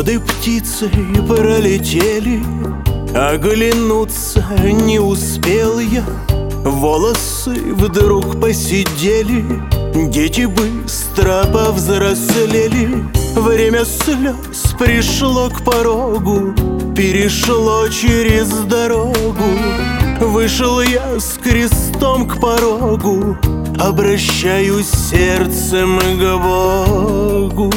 Годы птицей пролетели, оглянуться не успел я. Волосы вдруг посидели, дети быстро повзрослели. Время слез пришло к порогу, перешло через дорогу. Вышел я с крестом к порогу, обращаюсь сердцем к Богу.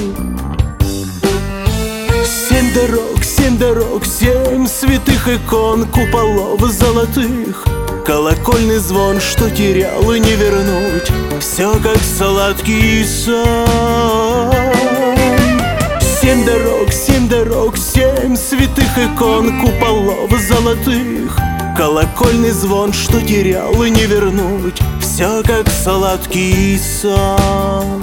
Семь дорог, семь святых икон, куполов золотых, колокольный звон, что терял и не вернуть, все как сладкий сон. Семь дорог, семь святых икон, куполов золотых, колокольный звон, что терял и не вернуть, все как сладкий сон.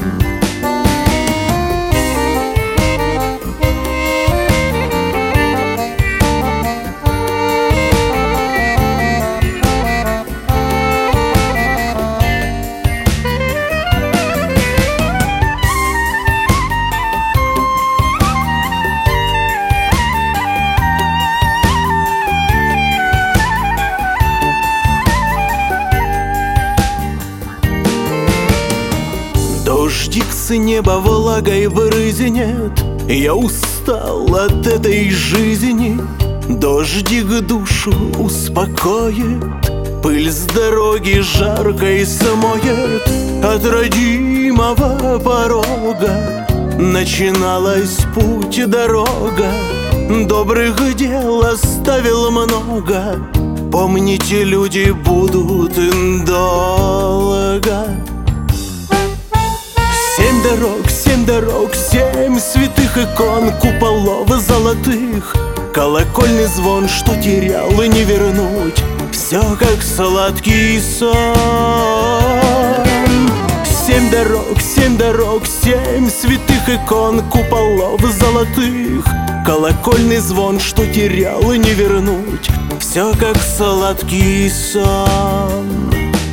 Дождик с неба влагой брызнет, я устал от этой жизни. Дождик душу успокоит, пыль с дороги жаркой смоет. От родимого порога начиналась путь дорога, добрых дел оставил много, помните, люди будут долго. Семь дорог, семь святых икон, куполов золотых, колокольный звон, что терял и не вернуть, все как сладкий сон. Семь дорог, семь святых икон, куполов золотых, колокольный звон, что терял и не вернуть, все как сладкий сон.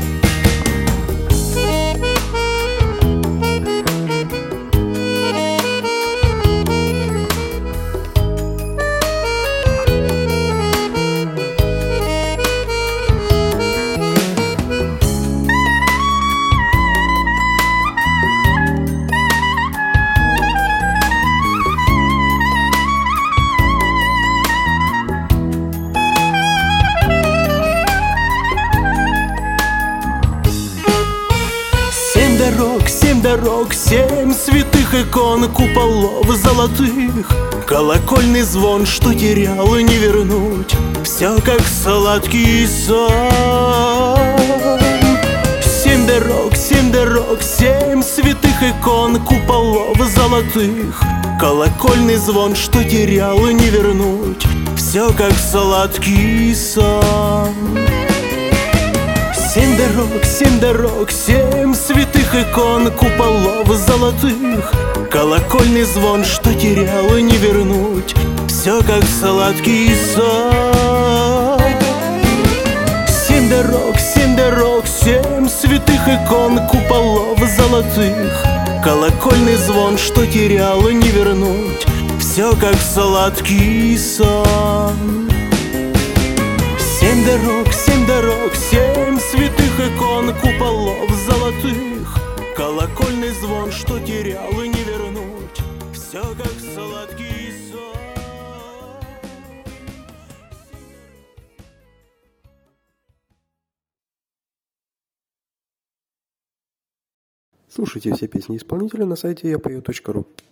Семь дорог, семь святых икон, куполов золотых, колокольный звон, что терял и не вернуть, все как сладкий сон. Семь дорог, семь святых икон, куполов золотых, колокольный звон, что терял и не вернуть, все как сладкий сон. Семь дорог, семь святых икон, куполов золотых, колокольный звон, что терял и не вернуть, все как сладкий сон. Семь дорог, семь святых икон, куполов золотых, колокольный звон, что терял и не вернуть, все как сладкий сон. Семь дорог, семь святых икон, куполов золотых, колокольный звон, что терял и не вернуть, все как сладкий сон. Слушайте все песни исполнителя на сайте yapою.ru.